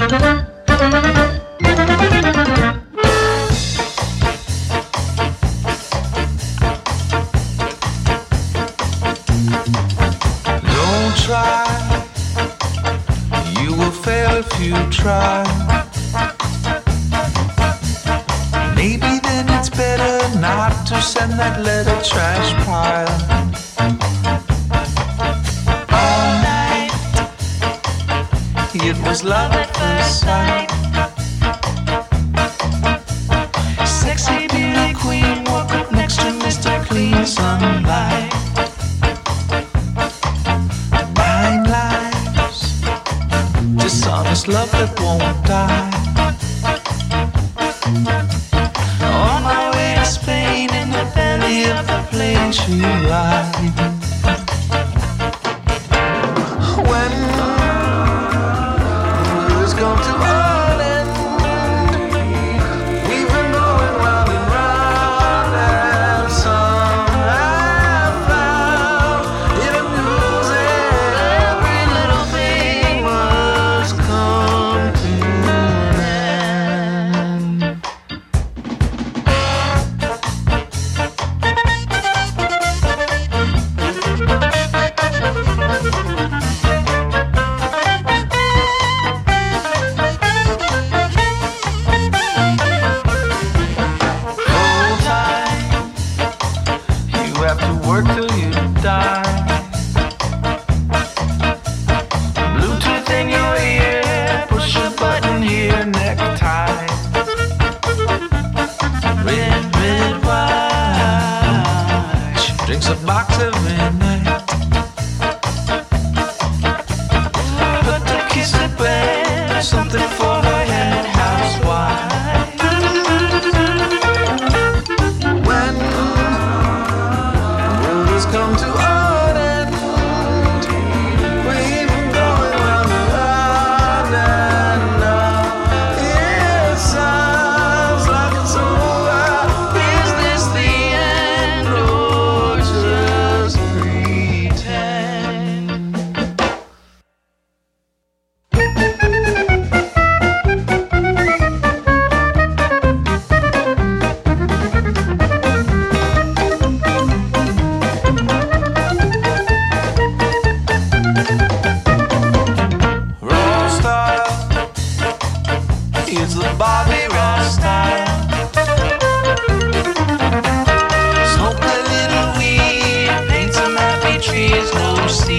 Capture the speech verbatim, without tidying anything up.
Don't try, you will fail if you try. Maybe then it's better not to send that letter trash pile. All night, it was love at first sight. Sexy beauty queen woke up next to Mister Clean Sunlight. Nine lives, dishonest love that won't die. On my way to Spain, in the belly of the plane she rides. When it's come to an end, we've been going round and round, and some have found in the news every little thing must come to an end. Hold tight, you have to work till you die. Bluetooth in your ear, push a button here, necktie. Red, red wine, she drinks a box every night. Put the kiss to bed, something for her head, housewife. When the world has come to an end, we've been going round and round, and now it sounds like it's over. Is this the end or just pretend? Raw style, it's the Bobby Raw style. Smoke a little weed, paint some happy trees, no sea.